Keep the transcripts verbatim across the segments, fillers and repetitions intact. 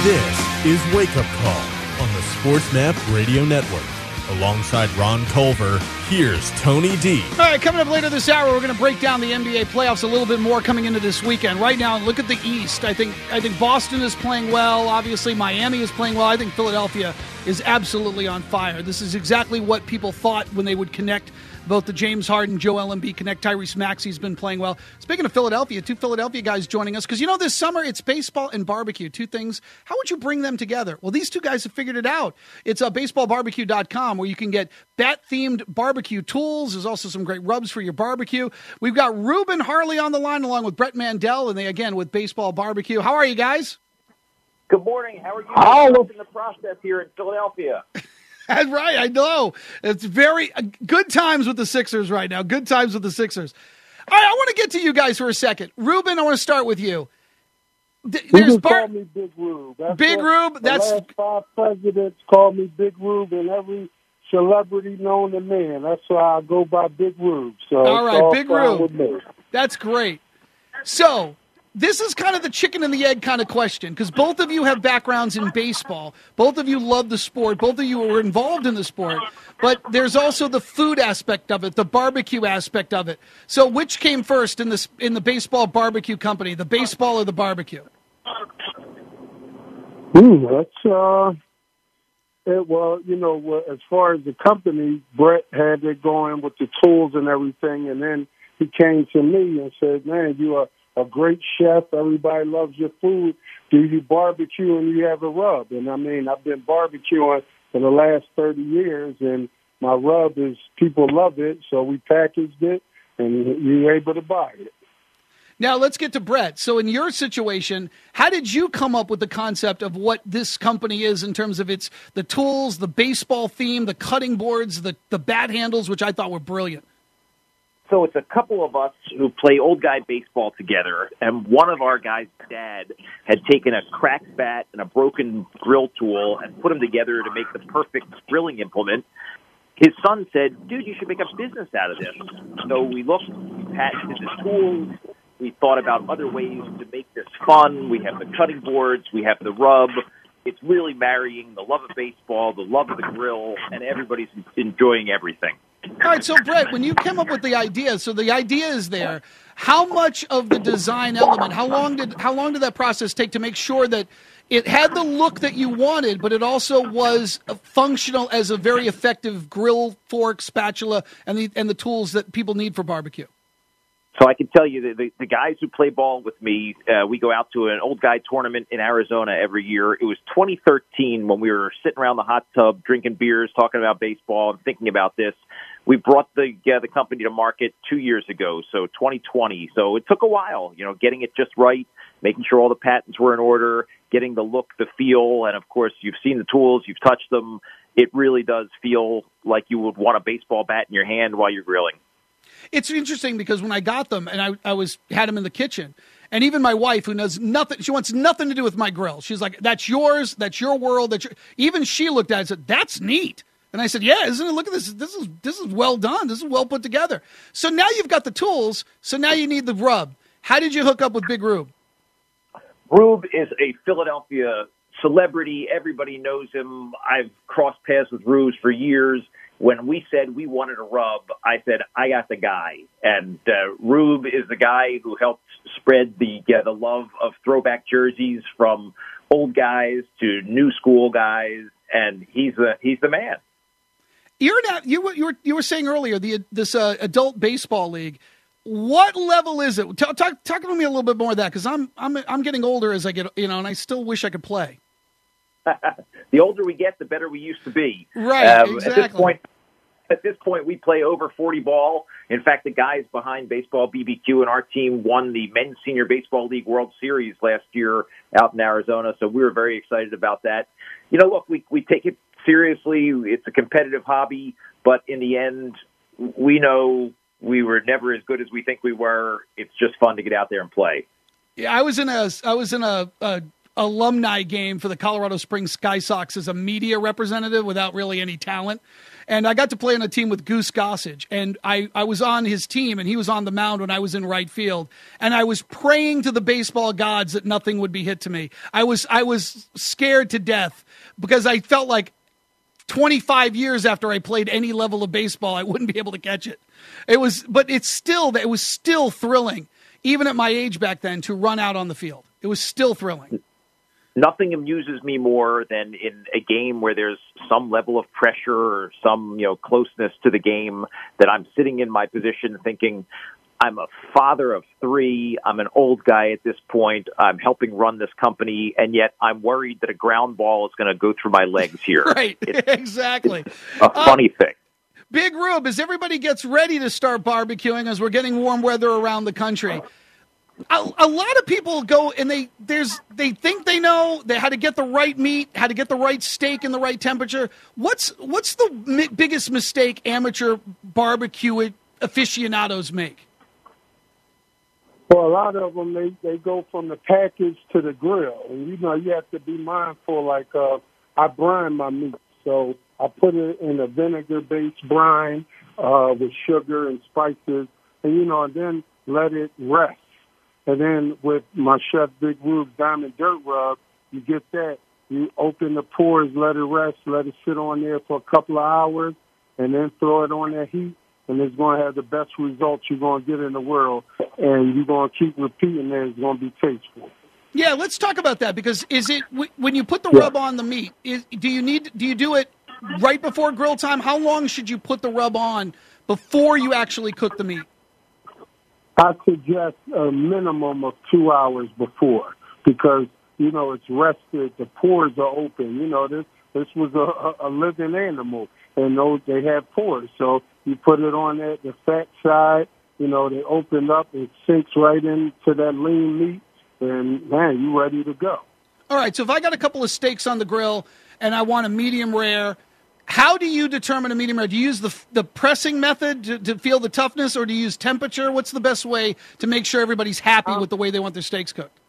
This is Wake Up Call on the SportsMap Radio Network. Alongside Ron Culver, here's Tony D. All right, coming up later this hour, we're going to break down the N B A playoffs a little bit more coming into this weekend. Right now, look at the East. I think I think Boston is playing well. Obviously, Miami is playing well. I think Philadelphia is absolutely on fire. This is exactly what people thought when they would connect both the James Harden, Joel Embiid connect. Tyrese Maxey's been playing well. Speaking of Philadelphia, two Philadelphia guys joining us. Because, you know, this summer it's baseball and barbecue, two things. How would you bring them together? Well, these two guys have figured it out. It's uh, baseball barbecue dot com where you can get bat-themed barbecue tools. There's also some great rubs for your barbecue. We've got Ruben Harley on the line along with Brett Mandel, and they, again, with Baseball Barbecue. How are you guys? Good morning. How are you oh. in the process here in Philadelphia? Right, I know. It's very uh, good times with the Sixers right now. Good times with the Sixers. All right, I want to get to you guys for a second. Ruben, I want to start with you. D- you can Bar- call me Big Rube. That's Big Rube, that's... The last five presidents call me Big Rube, and every celebrity known to man. That's why I go by Big Rube. So all right, all Big Rube. That's great. So... this is kind of the chicken and the egg kind of question, because both of you have backgrounds in baseball. Both of you love the sport. Both of you were involved in the sport. But there's also the food aspect of it, the barbecue aspect of it. So which came first in this in the baseball barbecue company, the baseball or the barbecue? Ooh, that's, uh, it, well, you know, as far as the company, Brett had it going with the tools and everything, and then he came to me and said, man, you are a great chef. Everybody loves your food. Do you barbecue and you have a rub? And I mean, I've been barbecuing for the last thirty years, and my rub is people love it. So we packaged it, and you're able to buy it. Now let's get to Brett. So in your situation, how did you come up with the concept of what this company is in terms of its the tools, the baseball theme, the cutting boards, the the bat handles, which I thought were brilliant? So it's a couple of us who play old guy baseball together, and one of our guys' dad had taken a cracked bat and a broken grill tool and put them together to make the perfect grilling implement. His son said, dude, you should make a business out of this. So we looked, we patented the tools, we thought about other ways to make this fun. We have the cutting boards, we have the rub. It's really marrying the love of baseball, the love of the grill, and everybody's enjoying everything. All right, so Brett, when you came up with the idea, so the idea is there. How much of the design element? How long did how long did that process take to make sure that it had the look that you wanted, but it also was functional as a very effective grill, fork, spatula, and the and the tools that people need for barbecue? So I can tell you that the, the guys who play ball with me, uh, we go out to an old guy tournament in Arizona every year. It was twenty thirteen when we were sitting around the hot tub, drinking beers, talking about baseball, and thinking about this. We brought the uh, the company to market two years ago, so twenty twenty. So it took a while, you know, getting it just right, making sure all the patents were in order, getting the look, the feel, and of course, you've seen the tools, you've touched them. It really does feel like you would want a baseball bat in your hand while you're grilling. It's interesting because when I got them and I, I was had them in the kitchen, and even my wife, who knows nothing, she wants nothing to do with my grill. She's like, "That's yours. That's your world." That's your... Even she looked at it and said, "That's neat." And I said, "Yeah, isn't it? Look at this. This is this is well done. This is well put together." So now you've got the tools. So now you need the rub. How did you hook up with Big Rube? Rube is a Philadelphia celebrity. Everybody knows him. I've crossed paths with Rubes for years. When we said we wanted a rub, I said, I got the guy. And uh, Rube is the guy who helped spread the uh, the love of throwback jerseys from old guys to new school guys, and he's the he's the man. You're not you were you were, you were saying earlier the this uh, adult baseball league. What level is it? Talk, talk talk to me a little bit more of that, because I'm I'm I'm getting older as I get, you know, and I still wish I could play. The older we get, the better we used to be. Right, um, exactly. At this point, at this point, we play over forty ball. In fact, the guys behind Baseball B B Q and our team won the Men's Senior Baseball League World Series last year out in Arizona, so we were very excited about that. You know, look, we we take it seriously. It's a competitive hobby, but in the end, we know we were never as good as we think we were. It's just fun to get out there and play. Yeah, I was in a I was in a, a alumni game for the Colorado Springs Sky Sox as a media representative without really any talent. And I got to play on a team with Goose Gossage, and I, I was on his team, and he was on the mound when I was in right field. And I was praying to the baseball gods that nothing would be hit to me. I was I was scared to death because I felt like twenty-five years after I played any level of baseball, I wouldn't be able to catch it. It was, but it's still, it was still thrilling, even at my age back then, to run out on the field. It was still thrilling. Nothing amuses me more than in a game where there's some level of pressure or some, you know, closeness to the game that I'm sitting in my position thinking, I'm a father of three. I'm an old guy at this point. I'm helping run this company, and yet I'm worried that a ground ball is going to go through my legs here. Right, it's, exactly. It's a funny um, thing. Big Rube, as everybody gets ready to start barbecuing, as we're getting warm weather around the country, a, a lot of people go and they there's they think they know they, how to get the right meat, how to get the right steak in the right temperature. What's what's the mi- biggest mistake amateur barbecue aficionados make? Well, a lot of them, they, they go from the package to the grill. And, you know, you have to be mindful, like uh, I brine my meat. So I put it in a vinegar-based brine uh, with sugar and spices, and, you know, and then let it rest. And then with my Chef Big Rube Diamond Dirt Rub, you get that. You open the pores, let it rest, let it sit on there for a couple of hours, and then throw it on that heat. And it's going to have the best results you're going to get in the world. And you're going to keep repeating it. It's going to be tasteful. Yeah, let's talk about that, because is it when you put the yeah. rub on the meat, is, do you need do you do it right before grill time? How long should you put the rub on before you actually cook the meat? I suggest a minimum of two hours before, because, you know, it's rested, the pores are open. You know, this this was a, a living animal, and those they have pores. So you put it on that, the fat side, you know, they open up, it sinks right into that lean meat, and, man, you ready to go. All right, so if I got a couple of steaks on the grill and I want a medium rare, how do you determine a medium rare? Do you use the the pressing method to, to feel the toughness, or do you use temperature? What's the best way to make sure everybody's happy um, with the way they want their steaks cooked?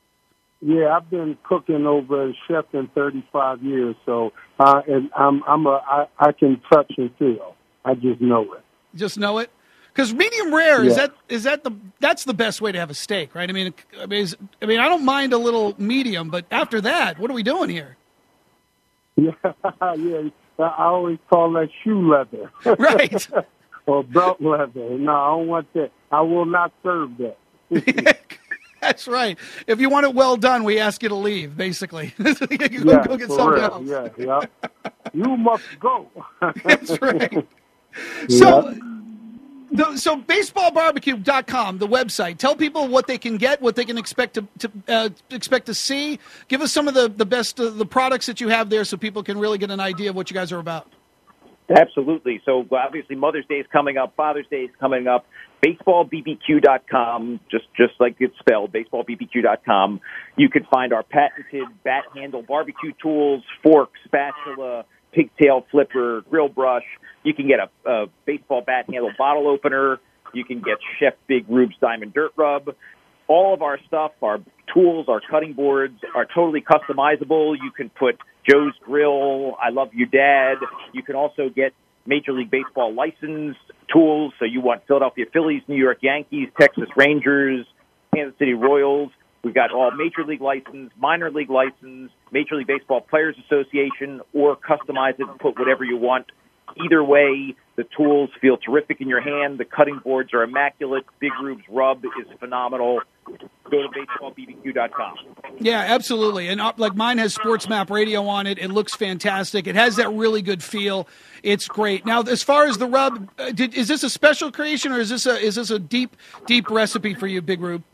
Yeah, I've been cooking over a chef in thirty-five years, so uh, and I'm I'm a I, I can touch and feel. I just know it. Just know it, because medium rare yeah. is that is that the that's the best way to have a steak, right? I mean, I mean, is, I mean, I don't mind a little medium, but after that, what are we doing here? Yeah, yeah. I always call that shoe leather. Right. Or belt leather. No, I don't want that. I will not serve that. That's right. If you want it well done, we ask you to leave, basically. you go, yeah, go get for something real. else. Yeah, yeah. You must go. That's right. Yeah. So, the, so baseball barbecue dot com, the website. Tell people what they can get, what they can expect to, to uh, expect to see. Give us some of the the best uh, the products that you have there, so people can really get an idea of what you guys are about. Absolutely. So obviously Mother's Day is coming up, Father's Day is coming up. baseball b b q dot com, just just like it's spelled, baseball b b q dot com. You can find our patented bat handle barbecue tools, fork, spatula, pigtail flipper, grill brush. You can get a, a baseball bat handle bottle opener. You can get Chef Big Rube's Diamond Dirt Rub. All of our stuff, our tools, our cutting boards are totally customizable. You can put Joe's Grill, I Love You Dad. You can also get Major League Baseball licensed tools. So you want Philadelphia Phillies, New York Yankees, Texas Rangers, Kansas City Royals. We've got all Major League license, minor league license, Major League Baseball Players Association, or customize it and put whatever you want. Either way, the tools feel terrific in your hand. The cutting boards are immaculate. Big Rube's Rub is phenomenal. Go to baseball b b q dot com. Yeah, absolutely. And uh, like mine has Sports Map Radio on it. It looks fantastic. It has that really good feel. It's great. Now, as far as the rub, uh, did, is this a special creation, or is this a is this a deep deep recipe for you, Big Rube?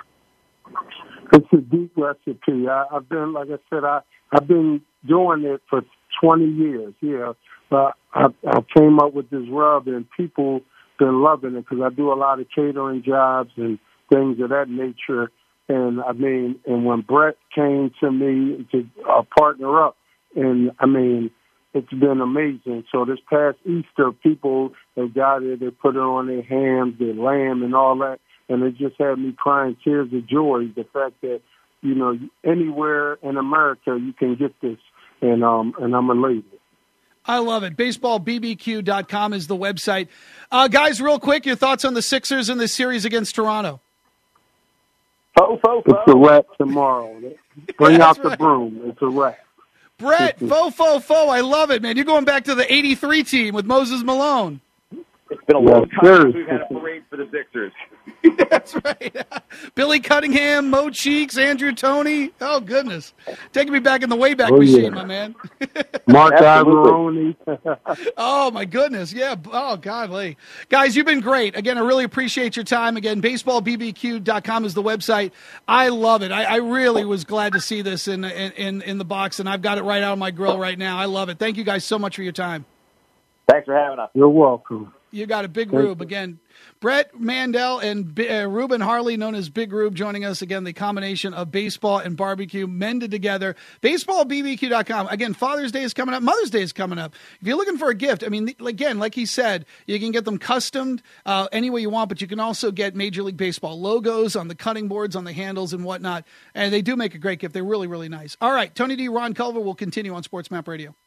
It's a deep recipe. I, I've been, like I said, I I've been doing it for twenty years. Yeah. But I, I came up with this rub, and people been loving it because I do a lot of catering jobs and things of that nature. And I mean, and when Brett came to me to uh, partner up, and I mean, it's been amazing. So this past Easter, people they got it, they put it on their hams, their lamb, and all that, and it just had me crying tears of joy. The fact that you know anywhere in America you can get this, and um, and I'm elated. I love it. baseball b b q dot com is the website. Uh, guys, real quick, your thoughts on the Sixers in this series against Toronto? Fo, fo, fo. It's a wrap tomorrow. Bring That's out the right. broom. It's a wrap. Brett, fo, fo, fo. I love it, man. You're going back to the eighty-three team with Moses Malone. It's been a Yes, long time sir. since we've had a parade for the Sixers. That's right. Billy Cunningham, Mo Cheeks, Andrew Toney. Oh, goodness. Taking me back in the Wayback Oh, Machine, yeah. my man. Mark Absolutely. Ivoroni. Oh, my goodness. Yeah. Oh, godly. Guys, you've been great. Again, I really appreciate your time. Again, baseball b b q dot com is the website. I love it. I, I really was glad to see this in, in, in the box, and I've got it right out of my grill right now. I love it. Thank you guys so much for your time. Thanks for having us. You're welcome. You got a Big Thank Rube you. again. Brett Mandel and B- uh, Ruben Harley, known as Big Rube, joining us again. The combination of baseball and barbecue mended together. baseball b b q dot com. Again, Father's Day is coming up. Mother's Day is coming up. If you're looking for a gift, I mean, again, like he said, you can get them customed uh, any way you want, but you can also get Major League Baseball logos on the cutting boards, on the handles, and whatnot. And they do make a great gift. They're really, really nice. All right, Tony D, Ron Culver will continue on Sports Map Radio.